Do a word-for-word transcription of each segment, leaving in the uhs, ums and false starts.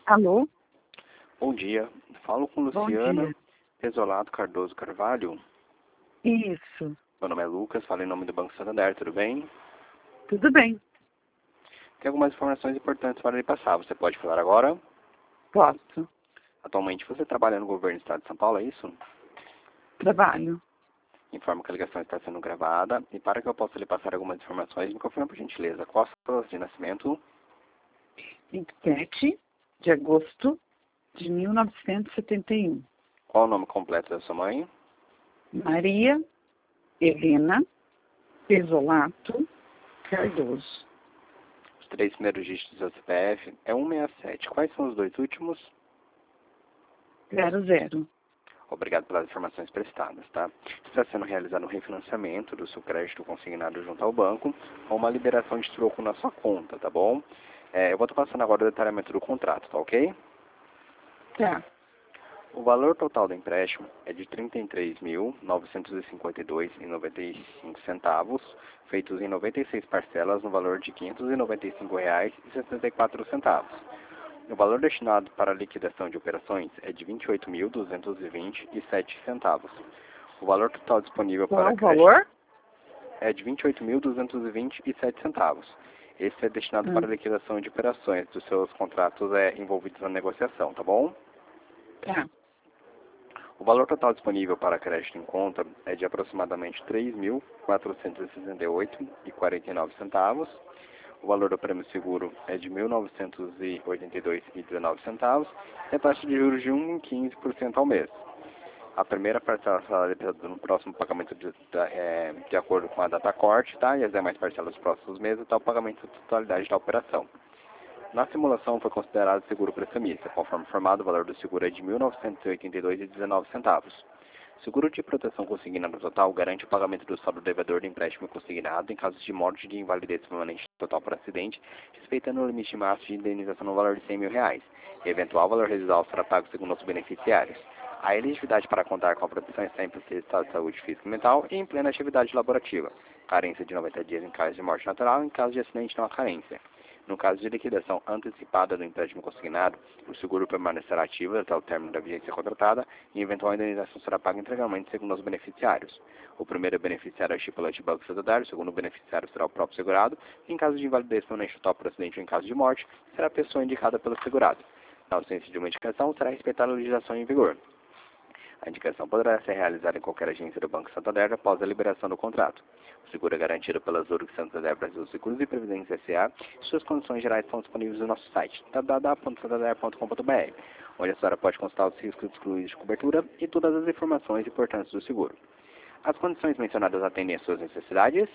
Alô? Bom dia. Falo com Bom Luciana dia. Pesolato Cardoso Carvalho. Isso. Meu nome é Lucas, falo em nome do Banco Santander, tudo bem? Tudo bem. Tem algumas informações importantes para lhe passar. Você pode falar agora? Posso. Atualmente você trabalha no governo do estado de São Paulo, é isso? Trabalho. Informo que a ligação está sendo gravada. E para que eu possa lhe passar algumas informações, me confirma por gentileza. Qual a sua data de nascimento? vinte e sete de agosto de mil novecentos e setenta e um. Qual o nome completo da sua mãe? Maria Helena Pesolato Cardoso. Os três primeiros dígitos do C P F é cento e sessenta e sete. Quais são os dois últimos? Zero zero. Obrigado pelas informações prestadas, tá? Está sendo realizado um refinanciamento do seu crédito consignado junto ao banco ou uma liberação de troco na sua conta, tá bom? É, eu vou estar passando agora o detalhamento do contrato, tá ok? Tá. O valor total do empréstimo é de trinta e três mil, novecentos e cinquenta e dois reais e noventa e cinco centavos, feitos em noventa e seis parcelas no valor de quinhentos e noventa e cinco reais e sessenta e quatro centavos. O valor destinado para a liquidação de operações é de vinte e oito mil, duzentos e vinte reais e sete centavos. O valor total disponível Qual para o crédito valor? é de vinte e oito mil, duzentos e vinte reais e sete centavos. Esse é destinado Hum. para a liquidação de operações dos seus contratos é, envolvidos na negociação, tá bom? Tá. O valor total disponível para crédito em conta é de aproximadamente três mil, quatrocentos e sessenta e oito reais e quarenta e nove centavos. O valor do prêmio seguro é de mil novecentos e oitenta e dois reais e dezenove centavos e a taxa de juros de um vírgula quinze por cento ao mês. A primeira parcela será debitada no próximo pagamento de, de, é, de acordo com a data corte, tá? E as demais parcelas dos próximos meses até o pagamento da totalidade da operação. Na simulação foi considerado seguro prestamista. Conforme informado, o valor do seguro é de mil novecentos e oitenta e dois reais e dezenove centavos. Seguro de proteção consignado total garante o pagamento do saldo devedor do empréstimo consignado em caso de morte de invalidez permanente total por acidente, respeitando o limite máximo de indenização no valor de cem mil reais. E eventual valor residual será pago segundo os beneficiários. A elegibilidade para contar com a proteção está em seu estado de saúde física e mental e em plena atividade laborativa. Carência de noventa dias em caso de morte natural, em caso de acidente não há carência. No caso de liquidação antecipada do empréstimo consignado, o seguro permanecerá ativo até o término da vigência contratada e eventual indenização será paga integralmente segundo os beneficiários. O primeiro beneficiário é o estipulante Banco Santander, o segundo beneficiário será o próprio segurado, e em caso de invalidez permanente total por acidente ou em caso de morte, será a pessoa indicada pelo segurado. Na ausência de uma indicação, será respeitada a legislação em vigor. A indicação poderá ser realizada em qualquer agência do Banco Santander após a liberação do contrato. O seguro é garantido pela Zurich Santander Brasil Seguros e Previdência S A e suas condições gerais estão disponíveis no nosso site w w w ponto santander ponto com ponto b r, onde a senhora pode consultar os riscos excluídos de cobertura e todas as informações importantes do seguro. As condições mencionadas atendem às suas necessidades?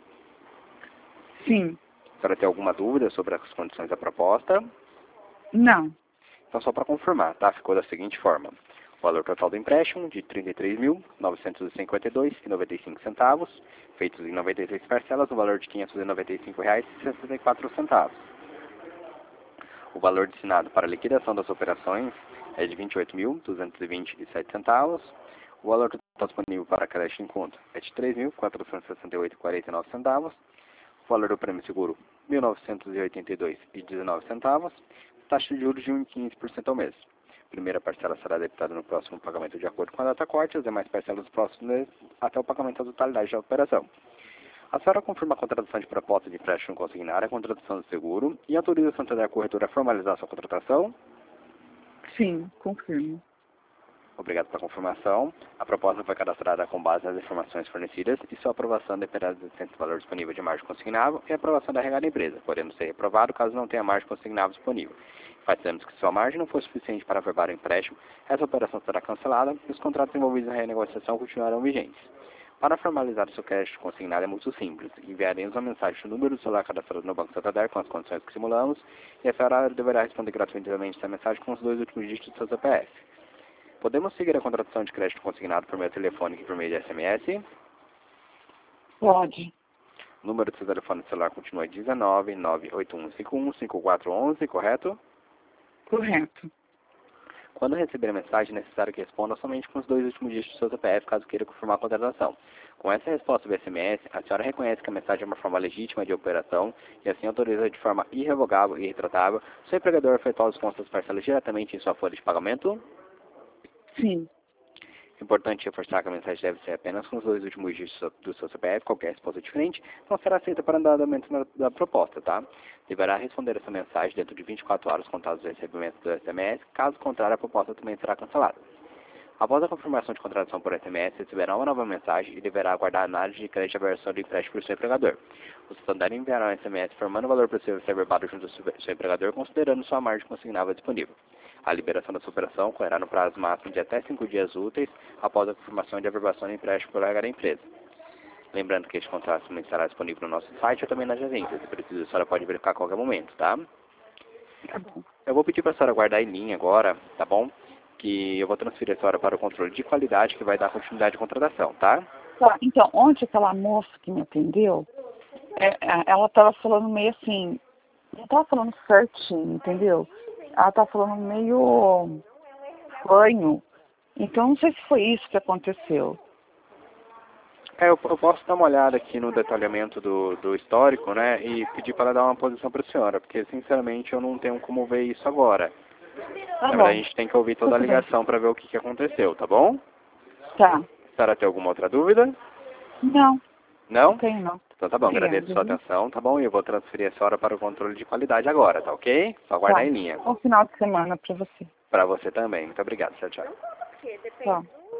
Sim. A senhora tem alguma dúvida sobre as condições da proposta? Não. Então, só para confirmar, tá? Ficou da seguinte forma. O valor total do empréstimo de trinta e três mil, novecentos e cinquenta e dois reais e noventa e cinco centavos, feitos em noventa e seis parcelas, no valor de quinhentos e noventa e cinco reais e sessenta e quatro centavos. O valor destinado para a liquidação das operações é de vinte e oito mil, duzentos e vinte reais e sete centavos. O valor total disponível para crédito em conta é de três mil, quatrocentos e sessenta e oito reais e quarenta e nove centavos. O valor do prêmio seguro, mil novecentos e oitenta e dois reais e dezenove centavos. Taxa de juros de um vírgula quinze por cento ao mês. A primeira parcela será debitada no próximo pagamento de acordo com a data corte, as demais parcelas dos próximos meses até o pagamento da totalidade da operação. A senhora confirma a contratação de proposta de empréstimo consignado, a contratação do seguro e autoriza a Santander Corretora a formalizar sua contratação? Sim, confirmo. Obrigado pela confirmação. A proposta foi cadastrada com base nas informações fornecidas e sua aprovação dependerá do existente valor disponível de margem consignável e a aprovação da regada empresa, podendo ser reprovado caso não tenha margem consignável disponível. Fazemos que sua margem não for suficiente para averbar o empréstimo, essa operação será cancelada e os contratos envolvidos na renegociação continuarão vigentes. Para formalizar o seu crédito consignado é muito simples. Enviaremos uma mensagem no número do celular cadastrado no Banco Santander com as condições que simulamos e a senhora deverá responder gratuitamente essa mensagem com os dois últimos dígitos do seu C P F. Podemos seguir a contratação de crédito consignado por meio telefônico e por meio de S M S? Pode. O número do seu telefone celular continua dezenove, nove oito um cinco um, cinco quatro um um, correto? Correto. Quando receber a mensagem, é necessário que responda somente com os dois últimos dígitos do seu C P F, caso queira confirmar a contratação. Com essa resposta do S M S, a senhora reconhece que a mensagem é uma forma legítima de operação e assim autoriza de forma irrevogável e irretratável o seu empregador a efetuar os constos das parcelas diretamente em sua folha de pagamento? Sim. Importante reforçar que a mensagem deve ser apenas com os dois últimos dígitos do seu C P F, qualquer resposta diferente não será aceita para andamento da proposta, tá? Deverá responder essa mensagem dentro de vinte e quatro horas contadas do recebimento do S M S, caso contrário a proposta também será cancelada. Após a confirmação de contratação por S M S, receberá uma nova mensagem e deverá aguardar a análise de crédito e avaliação do empréstimo por seu empregador. O Santander enviará um S M S informando o valor possível ser verbado junto ao seu empregador, considerando sua margem consignável disponível. A liberação da sua operação ocorrerá no prazo máximo de até cinco dias úteis após a confirmação de averbação do empréstimo pelo R H da empresa. Lembrando que este contrato também estará disponível no nosso site ou também nas agências. Se preciso, a senhora pode verificar a qualquer momento, tá? Tá bom. Eu vou pedir para a senhora guardar em linha agora, tá bom? Que eu vou transferir a senhora para o controle de qualidade que vai dar continuidade à contratação, tá? Tá, então, ontem aquela moça que me atendeu, é, é, ela estava falando meio assim, não estava falando certinho, entendeu? Ela estava falando meio fanho. Então, não sei se foi isso que aconteceu. É, eu, eu posso dar uma olhada aqui no detalhamento do, do histórico, né, e pedir para ela dar uma posição para a senhora, porque, sinceramente, eu não tenho como ver isso agora. Tá Na bom. verdade, a gente tem que ouvir toda a Tudo bem. ligação para ver o que, que aconteceu, tá bom? Tá. A senhora tem alguma outra dúvida? Não, não Não? tenho não. Então tá bom, Obrigada, agradeço a sua viu? atenção, tá bom? E eu vou transferir a senhora para o controle de qualidade agora, tá ok? Só aguardar Tá. em linha. Bom final de semana pra você. Para você também. Muito obrigado, tchau, tchau. Tá.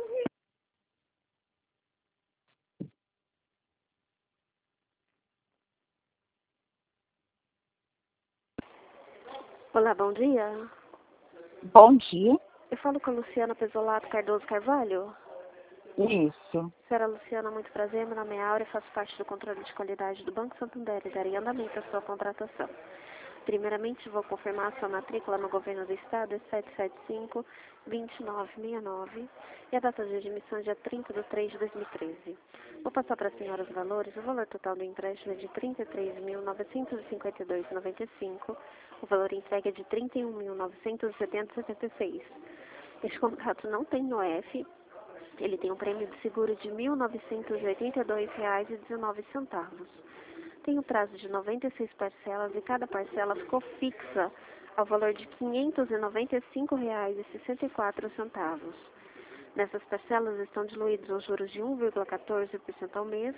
Olá, bom dia. Bom dia. Eu falo com a Luciana Pesolato Cardoso Carvalho. Isso. Senhora Luciana, muito prazer. Meu nome é Áurea, faço parte do controle de qualidade do Banco Santander e darei andamento à sua contratação. Primeiramente, vou confirmar a sua matrícula no governo do estado, é sete sete cinco, dois nove seis nove, e a data de admissão é dia trinta de três de dois mil e treze. Vou passar para a senhora os valores. O valor total do empréstimo é de trinta e três mil, novecentos e cinquenta e dois reais e noventa e cinco centavos. O valor entregue é de trinta e um mil, novecentos e setenta reais e setenta e seis centavos. Este contrato não tem N O F. Ele tem um prêmio de seguro de mil novecentos e oitenta e dois reais e dezenove centavos. Tem um prazo de noventa e seis parcelas e cada parcela ficou fixa ao valor de quinhentos e noventa e cinco reais e sessenta e quatro centavos. Nessas parcelas estão diluídos os juros de um vírgula quatorze por cento ao mês,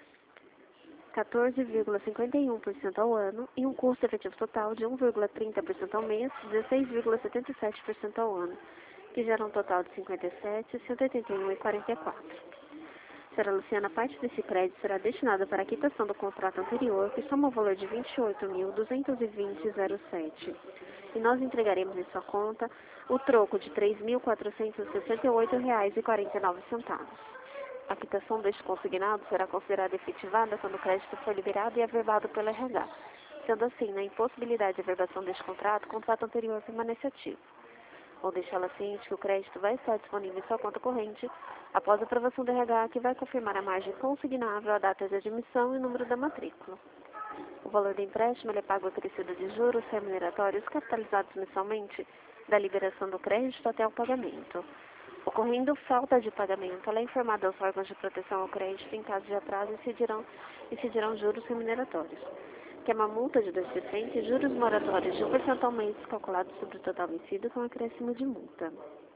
quatorze vírgula cinquenta e um por cento ao ano e um custo efetivo total de um vírgula trinta por cento ao mês, dezesseis vírgula setenta e sete por cento ao ano, que gera um total de cinquenta e sete, cento e oitenta e um reais e quarenta e quatro centavos. Senhora Luciana, parte desse crédito será destinada para a quitação do contrato anterior, que soma o valor de vinte e oito mil, duzentos e vinte reais e sete centavos. E nós entregaremos em sua conta o troco de três mil, quatrocentos e sessenta e oito reais e quarenta e nove centavos. A quitação deste consignado será considerada efetivada quando o crédito for liberado e averbado pelo R H. Sendo assim, na impossibilidade de averbação deste contrato, o contrato anterior permanece ativo. Vou deixá-la ciente que o crédito vai estar disponível em sua conta corrente após a aprovação do R H, que vai confirmar a margem consignável, a data de admissão e o número da matrícula. O valor do empréstimo ele é pago acrescido de juros remuneratórios capitalizados mensalmente da liberação do crédito até o pagamento. Ocorrendo falta de pagamento, ela é informada aos órgãos de proteção ao crédito em caso de atraso e incidirão, incidirão juros remuneratórios, que é uma multa de dois por cento e juros moratórios de um por cento ao mês calculados sobre o total vencido com acréscimo de multa.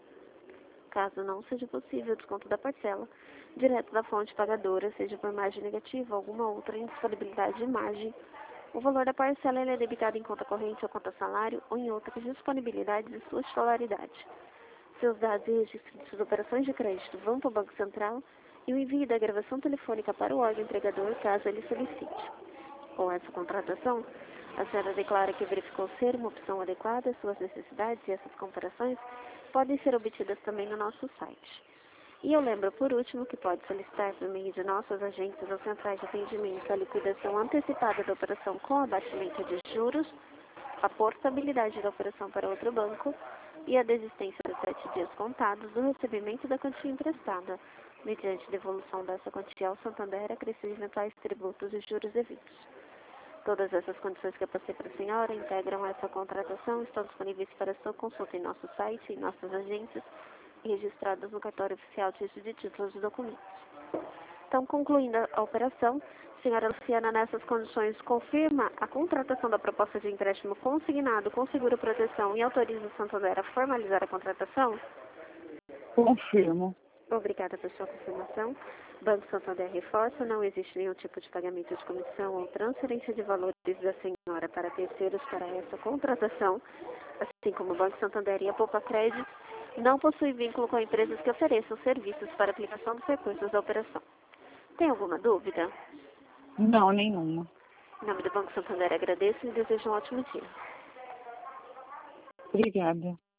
Caso não seja possível o desconto da parcela, direto da fonte pagadora, seja por margem negativa ou alguma outra indisponibilidade de margem, o valor da parcela ele é debitado em conta corrente ou conta salário ou em outras disponibilidades de sua titularidade. Seus dados e registros de suas operações de crédito vão para o Banco Central e o envio da gravação telefônica para o órgão empregador, caso ele solicite. Com essa contratação, a senhora declara que verificou ser uma opção adequada às suas necessidades e essas comparações podem ser obtidas também no nosso site. E eu lembro, por último, que pode solicitar por meio de nossas agências ou centrais de atendimento a liquidação antecipada da operação com abatimento de juros, a portabilidade da operação para outro banco e a desistência de sete dias contados do recebimento da quantia emprestada, mediante devolução dessa quantia ao Santander, acrescido eventuais tributos e juros devidos. Todas essas condições que eu passei para a senhora integram essa contratação, estão disponíveis para sua consulta em nosso site, em nossas agências, e registradas no cartório oficial de registro de títulos e documentos. Então, concluindo a a operação, a senhora Luciana, nessas condições, confirma a contratação da proposta de empréstimo consignado com seguro proteção e autoriza o Santander a formalizar a contratação? Confirmo. Obrigada por sua confirmação. Banco Santander reforça, não existe nenhum tipo de pagamento de comissão ou transferência de valores da senhora para terceiros para essa contratação, assim como o Banco Santander e a Poupa Crédito não possuem vínculo com empresas que ofereçam serviços para aplicação dos recursos da operação. Tem alguma dúvida? Não, nenhuma. Em nome do Banco Santander, agradeço e desejo um ótimo dia. Obrigada.